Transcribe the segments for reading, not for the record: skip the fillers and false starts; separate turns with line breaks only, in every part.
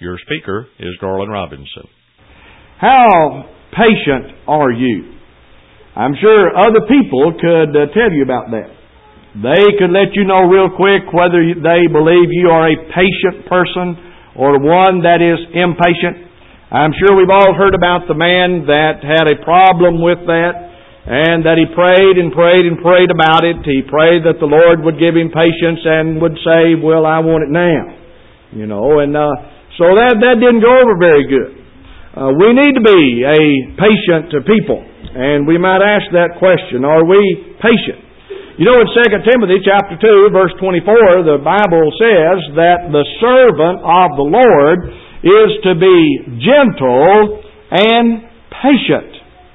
Your speaker is Garland Robinson.
How patient are you? I'm sure other people could tell you about that. They could let you know real quick whether they believe you are a patient person or one that is impatient. I'm sure we've all heard about the man that had a problem with that, and that he prayed and prayed and prayed about it. He prayed that the Lord would give him patience and would say, well, I want it now. So that didn't go over very good. We need to be a patient people, and we might ask that question, are we patient? In 2 Timothy chapter 2, verse 24, the Bible says that the servant of the Lord is to be gentle and patient.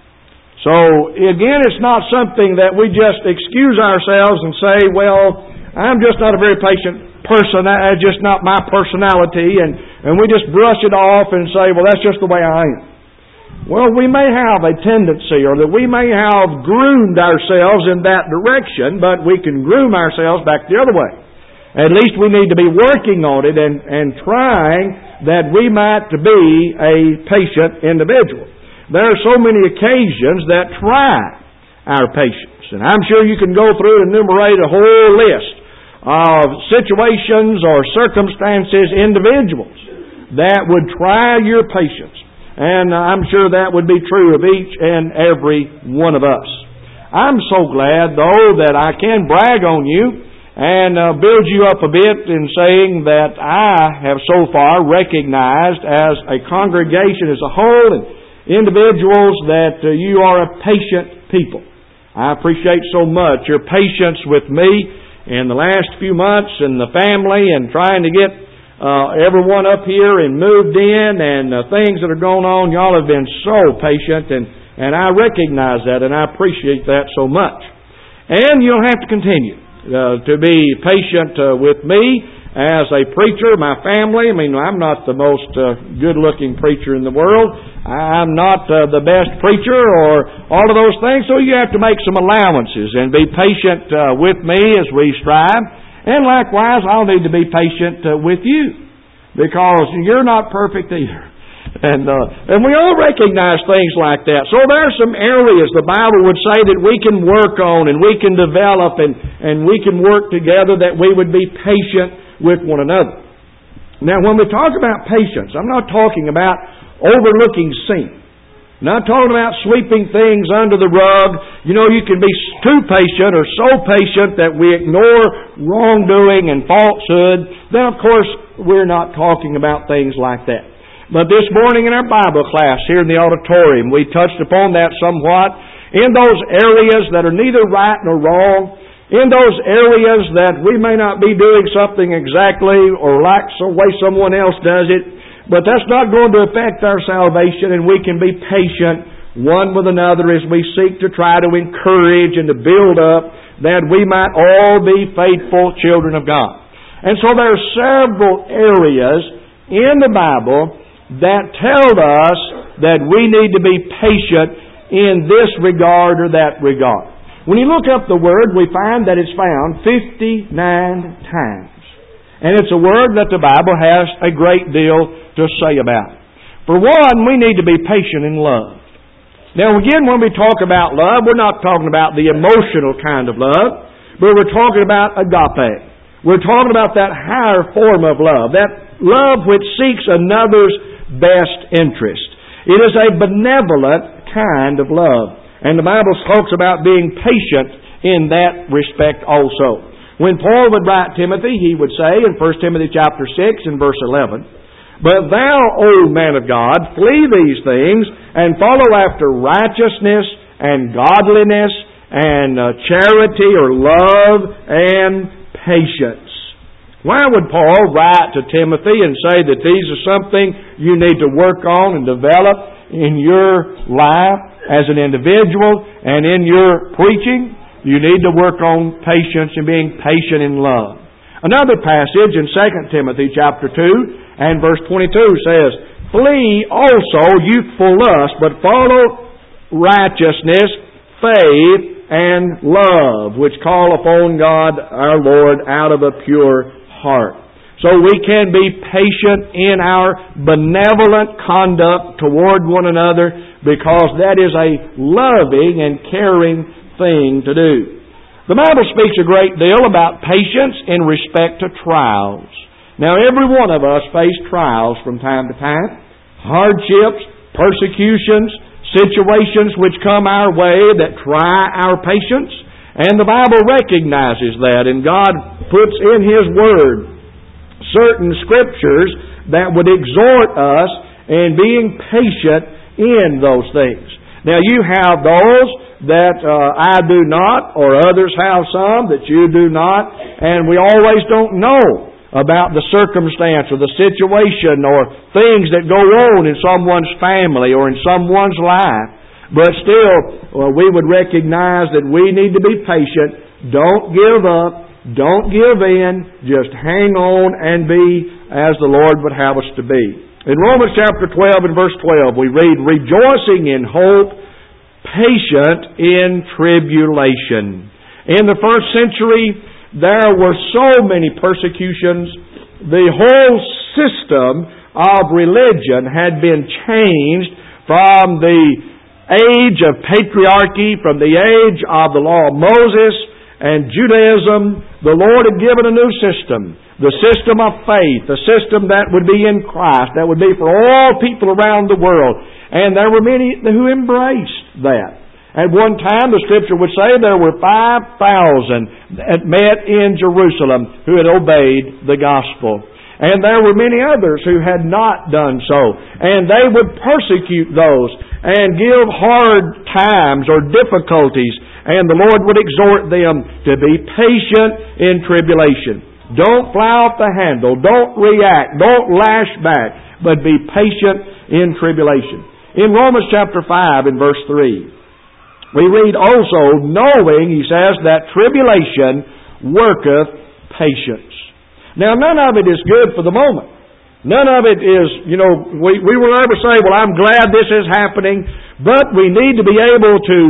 So, again, it's not something that we just excuse ourselves and say, well, I'm just not a very patient person, that's just not my personality, and we just brush it off and say, well, that's just the way I am. Well, we may have a tendency, or that we may have groomed ourselves in that direction, but we can groom ourselves back the other way. At least we need to be working on it and trying that we might be a patient individual. There are so many occasions that try our patience, and I'm sure you can go through and enumerate a whole list of situations or circumstances, individuals, that would try your patience. And I'm sure that would be true of each and every one of us. I'm so glad, though, that I can brag on you and build you up a bit in saying that I have so far recognized as a congregation as a whole and individuals that you are a patient people. I appreciate so much your patience with me in the last few months and the family and trying to get everyone up here and moved in and things that are going on. Y'all have been so patient and I recognize that and I appreciate that so much. And you'll have to continue to be patient with me as a preacher, my family. I'm not the most good-looking preacher in the world. I'm not the best preacher or all of those things, so you have to make some allowances and be patient with me as we strive. And likewise, I'll need to be patient with you because you're not perfect either. And we all recognize things like that. So there are some areas the Bible would say that we can work on and we can develop and we can work together that we would be patient with one another. Now, when we talk about patience, I'm not talking about overlooking sin. I'm not talking about sweeping things under the rug. You can be too patient or so patient that we ignore wrongdoing and falsehood. Then, of course, we're not talking about things like that. But this morning in our Bible class here in the auditorium, we touched upon that somewhat. In those areas that are neither right nor wrong, in those areas that we may not be doing something exactly or like the way someone else does it, but that's not going to affect our salvation, and we can be patient one with another as we seek to try to encourage and to build up that we might all be faithful children of God. And so there are several areas in the Bible that tell us that we need to be patient in this regard or that regard. When you look up the word, we find that it's found 59 times. And it's a word that the Bible has a great deal to say about. For one, we need to be patient in love. Now again, when we talk about love, we're not talking about the emotional kind of love, but we're talking about agape. We're talking about that higher form of love, that love which seeks another's best interest. It is a benevolent kind of love. And the Bible talks about being patient in that respect also. When Paul would write Timothy, he would say in 1 Timothy chapter 6 and verse 11, "But thou, O man of God, flee these things, and follow after righteousness and godliness and charity or love and patience." Why would Paul write to Timothy and say that these are something you need to work on and develop in your life as an individual and in your preaching? You need to work on patience and being patient in love. Another passage in 2 Timothy chapter 2 and verse 22 says, "Flee also youthful lust, but follow righteousness, faith, and love, which call upon God our Lord out of a pure heart." So we can be patient in our benevolent conduct toward one another, because that is a loving and caring thing to do. The Bible speaks a great deal about patience in respect to trials. Now, every one of us face trials from time to time. Hardships, persecutions, situations which come our way that try our patience. And the Bible recognizes that, and God puts in His Word certain scriptures that would exhort us in being patient in those things. Now, you have those that I do not, or others have some that you do not, and we always don't know about the circumstance or the situation or things that go on in someone's family or in someone's life. But still, we would recognize that we need to be patient. Don't give up. Don't give in. Just hang on and be as the Lord would have us to be. In Romans chapter 12 and verse 12, we read, rejoicing in hope, patient in tribulation. In the first century, there were so many persecutions. The whole system of religion had been changed from the age of patriarchy, from the age of the law of Moses and Judaism. The Lord had given a new system, the system of faith, the system that would be in Christ, that would be for all people around the world. And there were many who embraced that. At one time, the Scripture would say there were 5,000 that met in Jerusalem who had obeyed the gospel. And there were many others who had not done so. And they would persecute those and give hard times or difficulties. And the Lord would exhort them to be patient in tribulation. Don't fly off the handle. Don't react. Don't lash back. But be patient in tribulation. In Romans chapter 5 and verse 3, we read also, knowing, he says, that tribulation worketh patience. Now, none of it is good for the moment. None of it is, we will never say, well, I'm glad this is happening, but we need to be able to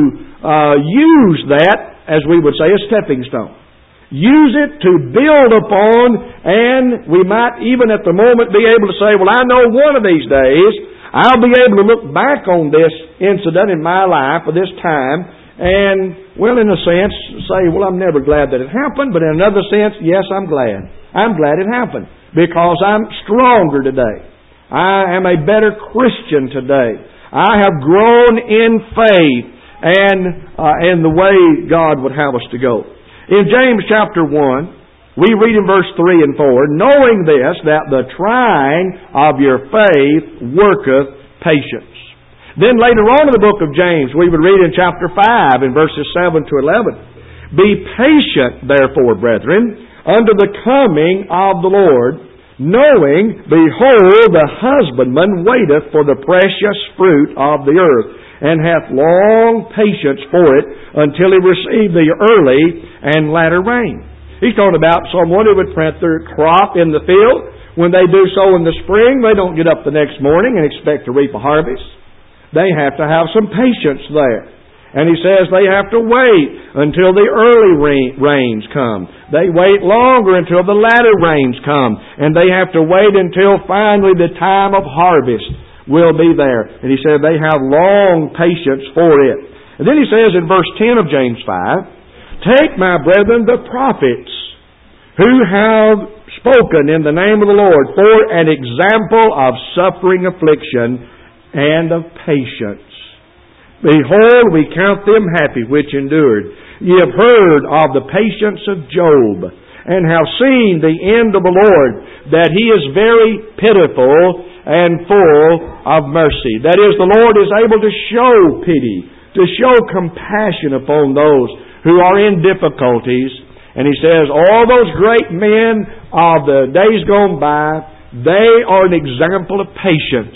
use that, as we would say, a stepping stone. Use it to build upon, and we might even at the moment be able to say, well, I know one of these days I'll be able to look back on this incident in my life or this time and, well, in a sense, say, well, I'm never glad that it happened, but in another sense, yes, I'm glad. I'm glad it happened because I'm stronger today. I am a better Christian today. I have grown in faith and in the way God would have us to go. In James chapter 1, we read in verse 3 and 4, knowing this, that the trying of your faith worketh patience. Then later on in the book of James, we would read in chapter 5 in verses 7 to 11, be patient, therefore, brethren, unto the coming of the Lord, knowing, behold, the husbandman waiteth for the precious fruit of the earth, and hath long patience for it, until he receive the early and latter rain. He's talking about someone who would plant their crop in the field. When they do so in the spring, they don't get up the next morning and expect to reap a harvest. They have to have some patience there. And he says they have to wait until the early rains come. They wait longer until the latter rains come. And they have to wait until finally the time of harvest will be there. And he said they have long patience for it. And then he says in verse 10 of James 5, take, my brethren, the prophets who have spoken in the name of the Lord for an example of suffering, affliction, and of patience. Behold, we count them happy which endured. Ye have heard of the patience of Job, and have seen the end of the Lord, that He is very pitiful and full of mercy. That is, the Lord is able to show pity, to show compassion upon those who are in difficulties. And he says, all those great men of the days gone by, they are an example of patience.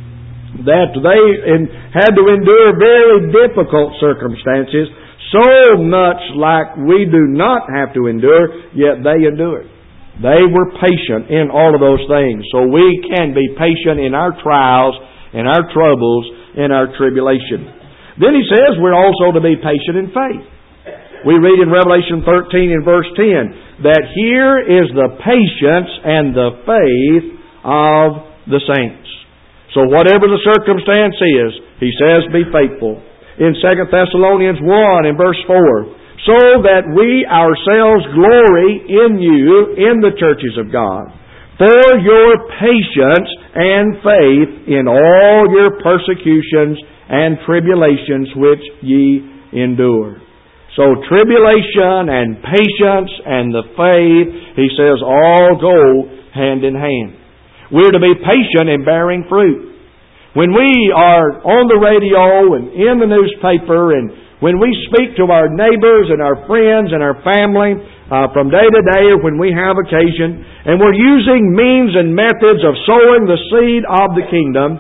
That they had to endure very difficult circumstances, so much like we do not have to endure, yet they endured. They were patient in all of those things. So we can be patient in our trials, in our troubles, in our tribulation. Then he says we're also to be patient in faith. We read in Revelation 13 and verse 10, that here is the patience and the faith of the saints. So whatever the circumstance is, he says, be faithful. In 2 Thessalonians 1 in verse 4, so that we ourselves glory in you in the churches of God, for your patience and faith in all your persecutions and tribulations which ye endure. So tribulation and patience and the faith, he says, all go hand in hand. We're to be patient in bearing fruit. When we are on the radio and in the newspaper, and when we speak to our neighbors and our friends and our family from day to day or when we have occasion, and we're using means and methods of sowing the seed of the kingdom,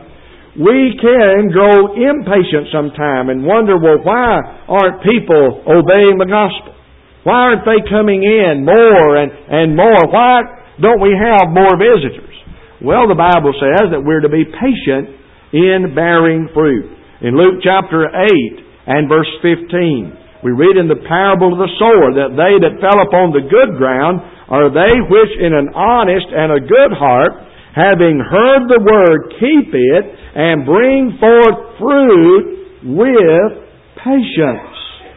we can grow impatient sometime and wonder, well, why aren't people obeying the gospel? Why aren't they coming in more and more? Why don't we have more visitors? Well, the Bible says that we're to be patient in bearing fruit. In Luke chapter 8 and verse 15, we read in the parable of the sower that they that fell upon the good ground are they which in an honest and a good heart, having heard the word, keep it and bring forth fruit with patience.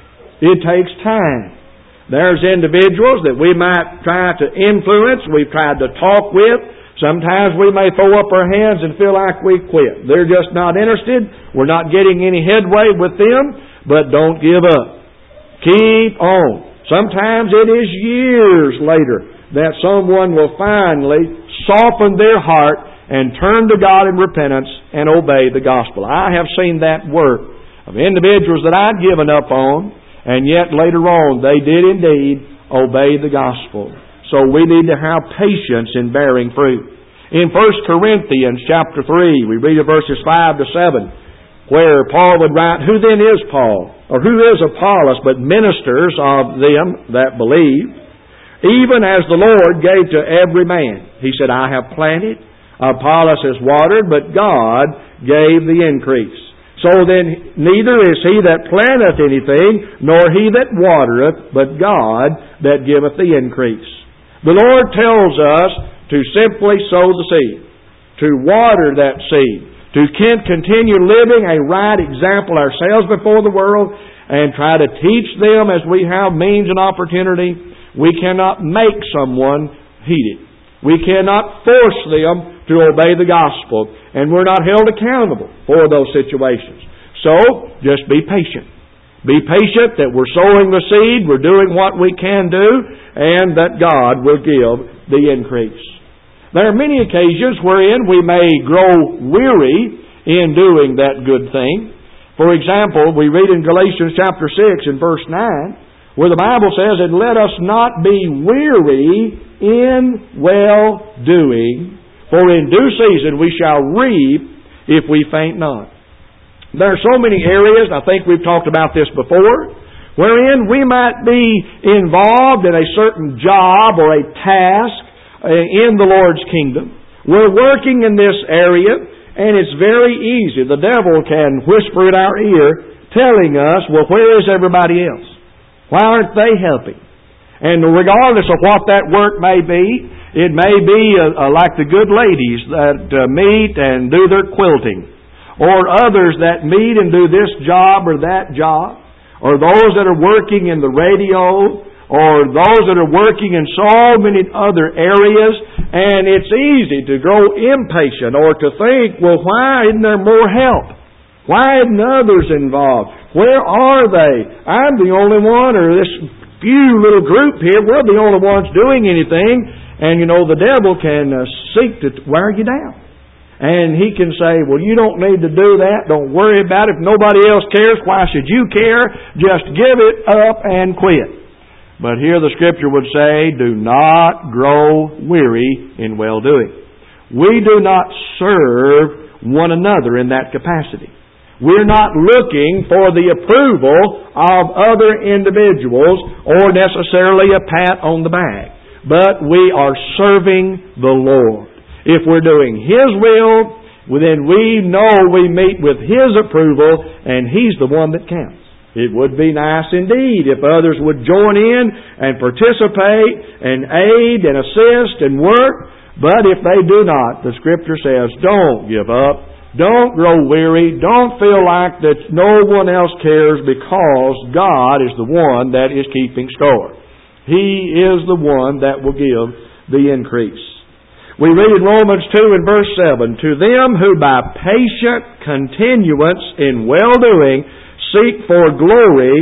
It takes time. There's individuals that we might try to influence, we've tried to talk with. Sometimes we may throw up our hands and feel like we quit. They're just not interested. We're not getting any headway with them, but don't give up. Keep on. Sometimes it is years later that someone will finally soften their heart and turn to God in repentance and obey the gospel. I have seen that work of individuals that I'd given up on, and yet later on they did indeed obey the gospel. So we need to have patience in bearing fruit. In 1 Corinthians chapter 3, we read verses 5 to 7, where Paul would write, who then is Paul? Or who is Apollos, but ministers of them that believe? Even as the Lord gave to every man. He said, I have planted, Apollos has watered, but God gave the increase. So then neither is he that planteth anything, nor he that watereth, but God that giveth the increase. The Lord tells us to simply sow the seed, to water that seed, to continue living a right example ourselves before the world, and try to teach them as we have means and opportunity. We cannot make someone heed it. We cannot force them to obey the gospel, and we're not held accountable for those situations. So, just be patient. Be patient that we're sowing the seed, we're doing what we can do, and that God will give the increase. There are many occasions wherein we may grow weary in doing that good thing. For example, we read in Galatians chapter 6 and verse 9, where the Bible says, and let us not be weary in well-doing, for in due season we shall reap if we faint not. There are so many areas, I think we've talked about this before, wherein we might be involved in a certain job or a task in the Lord's kingdom. We're working in this area, and it's very easy. The devil can whisper in our ear, telling us, well, where is everybody else? Why aren't they helping? And regardless of what that work may be, it may be like the good ladies that meet and do their quilting, or others that meet and do this job or that job, or those that are working in the radio, or those that are working in so many other areas. And it's easy to grow impatient or to think, well, why isn't there more help? Why isn't others involved? Where are they? I'm the only one, or this few little group here, we're the only ones doing anything. And you know, the devil can seek to wear you down. And he can say, well, you don't need to do that. Don't worry about it. If nobody else cares, why should you care? Just give it up and quit. But here the Scripture would say, do not grow weary in well-doing. We do not serve one another in that capacity. We're not looking for the approval of other individuals or necessarily a pat on the back. But we are serving the Lord. If we're doing His will, then we know we meet with His approval, and He's the one that counts. It would be nice indeed if others would join in and participate and aid and assist and work. But if they do not, the Scripture says, don't give up. Don't grow weary. Don't feel like that no one else cares, because God is the one that is keeping score. He is the one that will give the increase. We read in Romans 2 and verse 7, to them who by patient continuance in well-doing seek for glory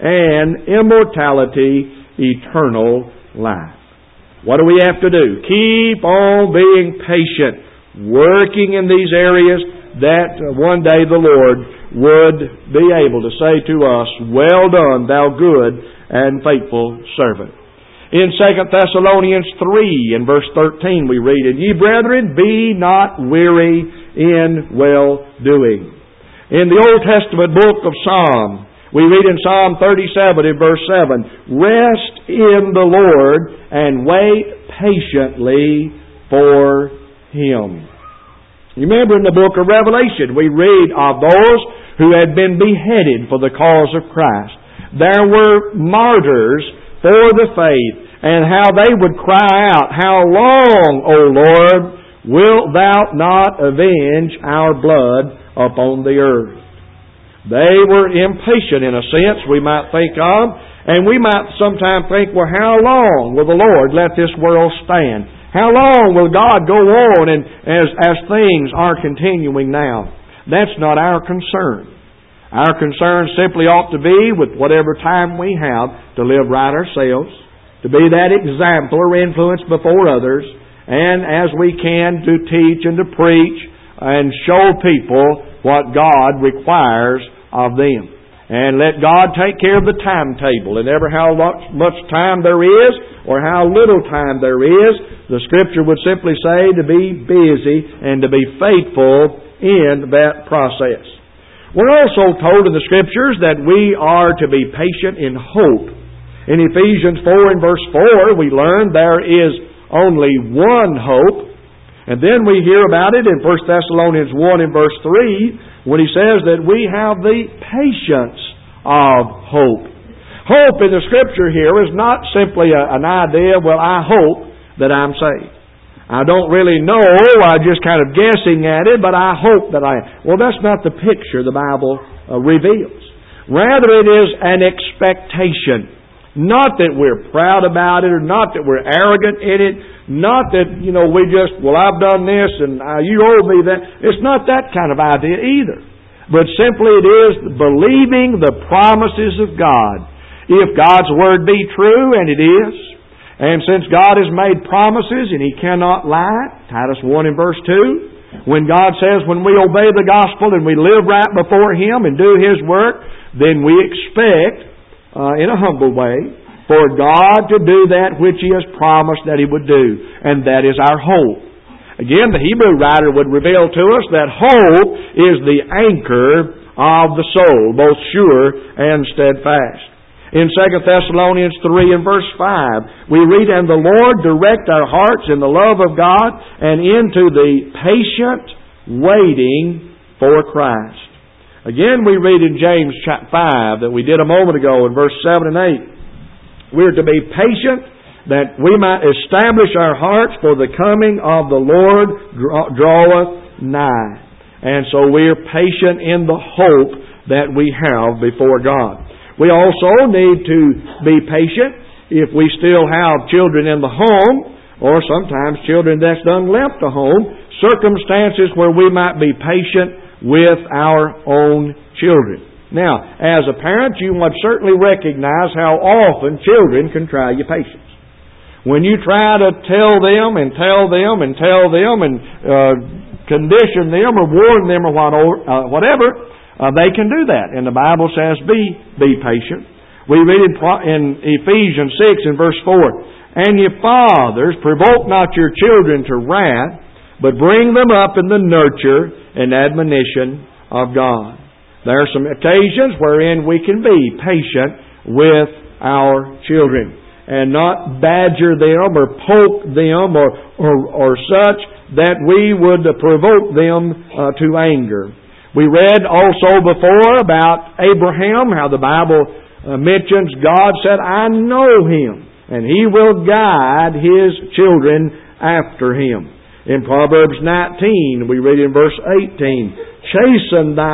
and immortality, eternal life. What do we have to do? Keep on being patient, working in these areas, that one day the Lord would be able to say to us, well done, thou good and faithful servant. In 2 Thessalonians 3 and verse 13 we read, and ye brethren, be not weary in well-doing. In the Old Testament book of Psalm, we read in Psalm 37 in verse 7, rest in the Lord and wait patiently for Him. You remember in the book of Revelation, we read of those who had been beheaded for the cause of Christ. There were martyrs for the faith, and how they would cry out, how long, O Lord, wilt thou not avenge our blood upon the earth? They were impatient in a sense, we might think of, and we might sometimes think, well, how long will the Lord let this world stand? How long will God go on and as things are continuing now? That's not our concern. Our concern simply ought to be, with whatever time we have, to live right ourselves, to be that example or influence before others, and as we can to teach and to preach and show people what God requires of them. And let God take care of the timetable. And ever how much time there is or how little time there is, the Scripture would simply say to be busy and to be faithful in that process. We're also told in the Scriptures that we are to be patient in hope. In Ephesians 4 and verse 4, we learn there is only one hope. And then we hear about it in 1 Thessalonians 1 and verse 3, when he says that we have the patience of hope. Hope in the Scripture here is not simply an idea, well, I hope that I'm saved. I don't really know, I'm just kind of guessing at it, but I hope that I am. Well, that's not the picture the Bible reveals. Rather, it is an expectation. Not that we're proud about it, or not that we're arrogant in it, not that, we just, well, I've done this and you owe me that. It's not that kind of idea either. But simply it is believing the promises of God. If God's Word be true, and it is, and since God has made promises and He cannot lie, Titus 1 and verse 2, when God says when we obey the gospel and we live right before Him and do His work, then we expect, in a humble way, for God to do that which He has promised that He would do. And that is our hope. Again, the Hebrew writer would reveal to us that hope is the anchor of the soul, both sure and steadfast. In 2 Thessalonians 3 and verse 5, we read, and the Lord direct our hearts in the love of God and into the patient waiting for Christ. Again, we read in James 5 that we did a moment ago in verse 7 and 8. We're to be patient that we might establish our hearts, for the coming of the Lord draweth nigh. And so we're patient in the hope that we have before God. We also need to be patient if we still have children in the home, or sometimes children that's done left the home, circumstances where we might be patient with our own children. Now, as a parent, you must certainly recognize how often children can try your patience. When you try to tell them and condition them or warn them or whatever, they can do that. And the Bible says, be patient. We read in Ephesians 6 and verse 4, and ye fathers, provoke not your children to wrath, but bring them up in the nurture and admonition of God. There are some occasions wherein we can be patient with our children and not badger them or poke them or such that we would provoke them to anger. We read also before about Abraham, how the Bible mentions God said, I know him, and he will guide his children after him. In Proverbs 19, we read in verse 18, Chasten thy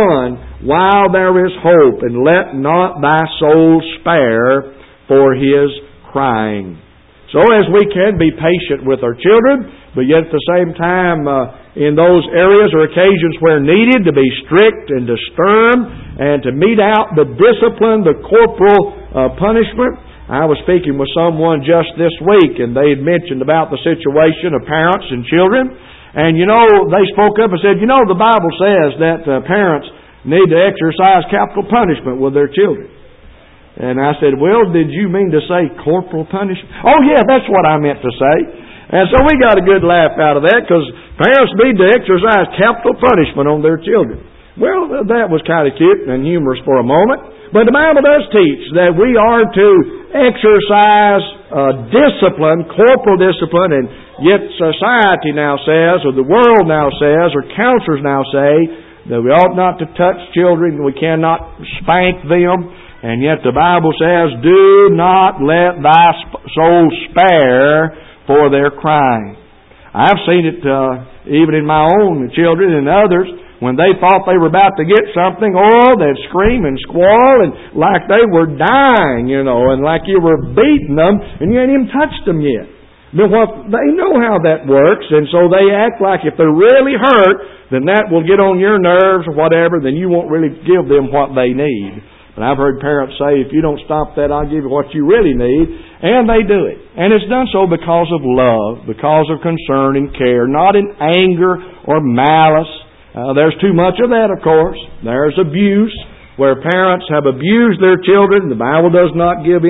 son while there is hope, and let not thy soul spare for his crying. So as we can be patient with our children, but yet at the same time in those areas or occasions where needed to be strict and to stern and to mete out the discipline, the corporal punishment. I was speaking with someone just this week, and they had mentioned about the situation of parents and children. And they spoke up and said, the Bible says that parents need to exercise capital punishment with their children. And I said, well, did you mean to say corporal punishment? Oh, yeah, that's what I meant to say. And so we got a good laugh out of that, because parents need to exercise capital punishment on their children. Well, that was kind of cute and humorous for a moment. But the Bible does teach that we are to exercise discipline, corporal discipline, and yet society now says, or the world now says, or counselors now say, that we ought not to touch children, we cannot spank them. And yet the Bible says, do not let thy soul spare for their crying. I've seen it even in my own children and others. When they thought they were about to get something, they'd scream and squall and like they were dying, and like you were beating them and you ain't even touched them yet. But they know how that works, and so they act like if they're really hurt, then that will get on your nerves or whatever, then you won't really give them what they need. But I've heard parents say, if you don't stop that, I'll give you what you really need. And they do it. And it's done so because of love, because of concern and care, not in anger or malice. There's too much of that, of course. There's abuse, where parents have abused their children. The Bible does not give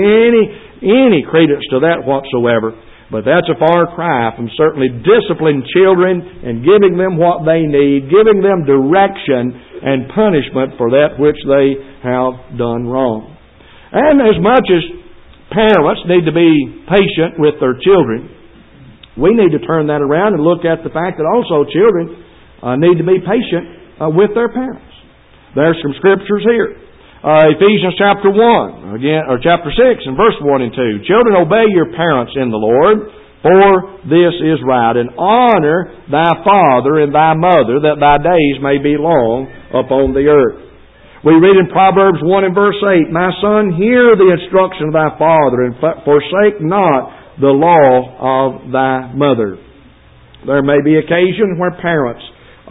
any credence to that whatsoever. But that's a far cry from certainly disciplining children and giving them what they need, giving them direction and punishment for that which they have done wrong. And as much as parents need to be patient with their children, we need to turn that around and look at the fact that also children need to be patient with their parents. There's some scriptures here. Ephesians chapter 1, again, or chapter 6 and verse 1 and 2. Children, obey your parents in the Lord, for this is right. And honor thy father and thy mother, that thy days may be long upon the earth. We read in Proverbs 1 and verse 8, My son, hear the instruction of thy father, and forsake not the law of thy mother. There may be occasions where parents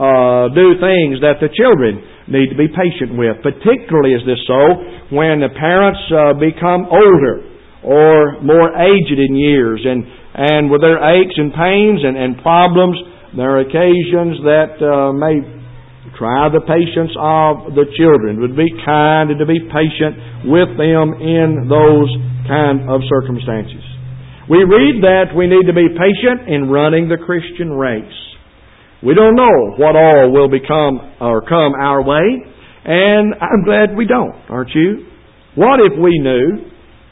do things that the children need to be patient with. Particularly is this so when the parents become older or more aged in years, and with their aches and pains and problems, there are occasions that may try the patience of the children. It would be kind and to be patient with them in those kind of circumstances. We read that we need to be patient in running the Christian race. We don't know what all will become or come our way, and I'm glad we don't, aren't you? What if we knew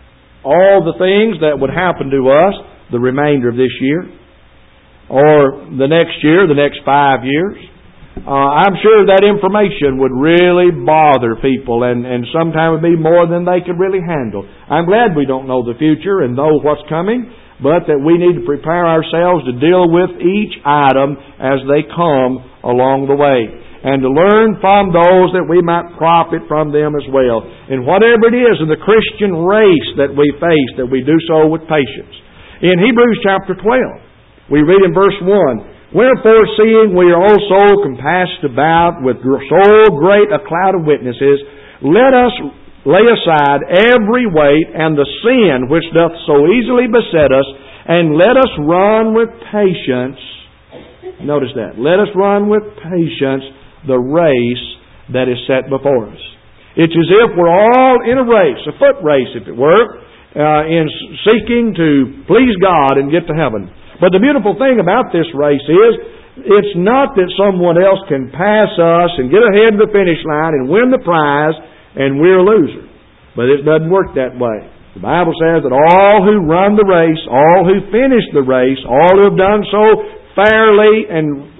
all the things that would happen to us the remainder of this year, or the next year, the next 5 years? I'm sure that information would really bother people, and sometimes would be more than they could really handle. I'm glad we don't know the future and know what's coming, but that we need to prepare ourselves to deal with each item as they come along the way, and to learn from those that we might profit from them as well. And whatever it is in the Christian race that we face, that we do so with patience. In Hebrews chapter 12, we read in verse 1, Wherefore, seeing we are also compassed about with so great a cloud of witnesses, let us lay aside every weight and the sin which doth so easily beset us, and let us run with patience. Notice that. Let us run with patience the race that is set before us. It's as if we're all in a race, a foot race, if it were, in seeking to please God and get to heaven. But the beautiful thing about this race is, it's not that someone else can pass us and get ahead of the finish line and win the prize, and we're a loser. But it doesn't work that way. The Bible says that all who run the race, all who finish the race, all who have done so fairly and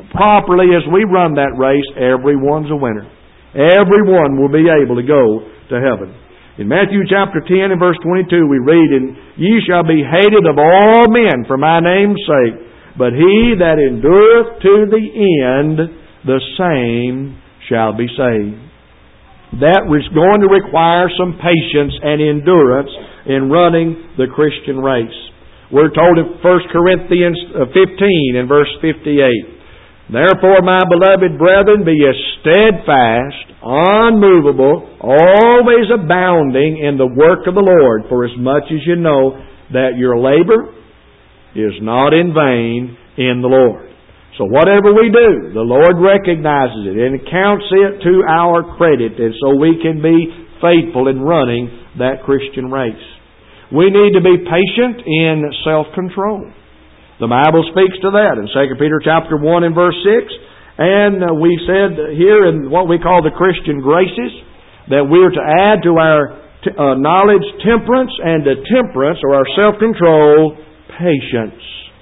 properly as we run that race, everyone's a winner. Everyone will be able to go to heaven. In Matthew chapter 10 and verse 22 we read, "And ye shall be hated of all men for my name's sake, but he that endureth to the end, the same shall be saved." That is going to require some patience and endurance in running the Christian race. We're told in 1 Corinthians 15 and verse 58, "Therefore, my beloved brethren, be ye steadfast, unmovable, always abounding in the work of the Lord, for as much as you know that your labor is not in vain in the Lord." So whatever we do, the Lord recognizes it and counts it to our credit, and so we can be faithful in running that Christian race. We need to be patient in self-control. The Bible speaks to that in 2 Peter chapter 1 and verse 6. And we said here in what we call the Christian graces that we are to add to our knowledge temperance, and to temperance or our self-control patience.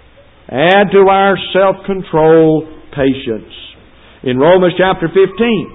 Add to our self-control patience. In Romans chapter 15,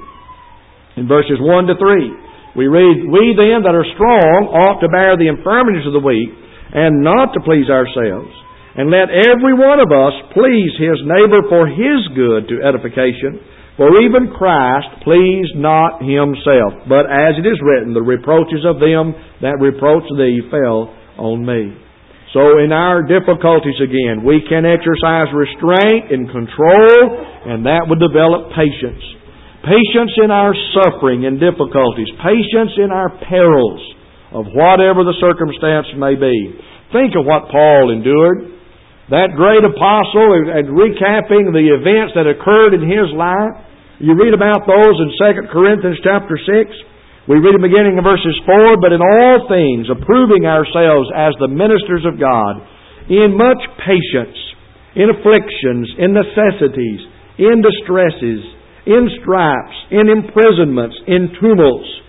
in verses 1 to 3, we read, "We then that are strong ought to bear the infirmities of the weak, and not to please ourselves. And let every one of us please his neighbor for his good to edification. For even Christ pleased not himself, but as it is written, the reproaches of them that reproach thee fell on me." So in our difficulties again, we can exercise restraint and control, and that would develop patience. Patience in our suffering and difficulties. Patience in our perils of whatever the circumstance may be. Think of what Paul endured. That great apostle, and recapping the events that occurred in his life. You read about those in 2 Corinthians chapter 6. We read them beginning in verses 4, "But in all things, approving ourselves as the ministers of God, in much patience, in afflictions, in necessities, in distresses, in stripes, in imprisonments, in tumults,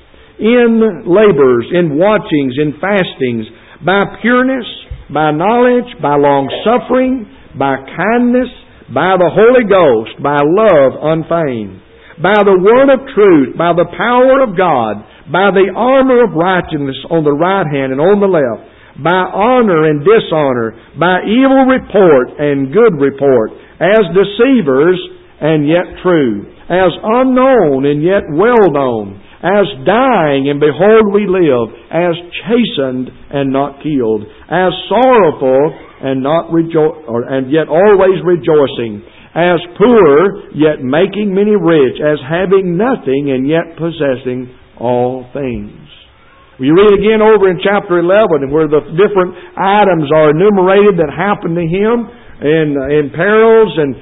in labors, in watchings, in fastings, by pureness, by knowledge, by long-suffering, by kindness, by the Holy Ghost, by love unfeigned, by the word of truth, by the power of God, by the armor of righteousness on the right hand and on the left, by honor and dishonor, by evil report and good report, as deceivers and yet true, as unknown and yet well known, as dying and behold we live, as chastened and not killed, as sorrowful and and yet always rejoicing, as poor yet making many rich, as having nothing and yet possessing all things." We read again over in chapter 11 where the different items are enumerated that happened to him in perils and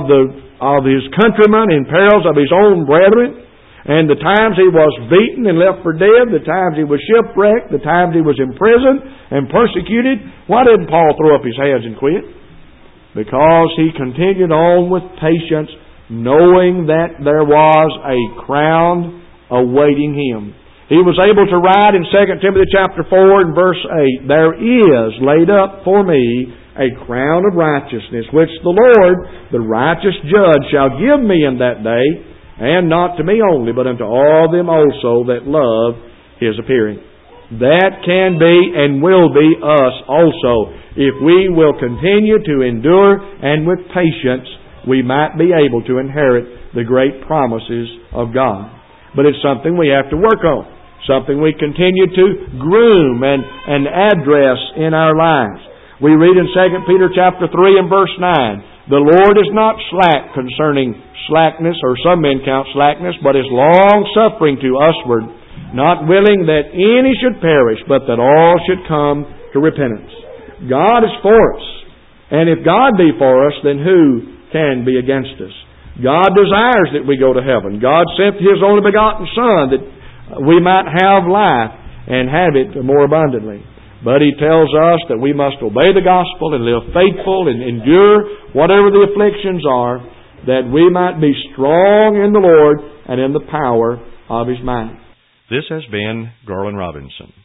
of his countrymen, in perils of his own brethren. And the times he was beaten and left for dead, the times he was shipwrecked, the times he was imprisoned and persecuted. Why didn't Paul throw up his hands and quit? Because he continued on with patience, knowing that there was a crown awaiting him. He was able to write in 2 Timothy chapter 4 and verse 8, "There is laid up for me a crown of righteousness, which the Lord, the righteous judge, shall give me in that day, and not to me only, but unto all them also that love His appearing." That can be and will be us also. If we will continue to endure, and with patience, we might be able to inherit the great promises of God. But it's something we have to work on. Something we continue to groom and address in our lives. We read in 2 Peter chapter 3 and verse 9, "The Lord is not slack concerning slackness," or some men count slackness, "but is long-suffering to usward, not willing that any should perish, but that all should come to repentance." God is for us. And if God be for us, then who can be against us? God desires that we go to heaven. God sent His only begotten Son that we might have life and have it more abundantly. But He tells us that we must obey the gospel and live faithful and endure whatever the afflictions are, that we might be strong in the Lord and in the power of His might.
This has been Garland Robinson.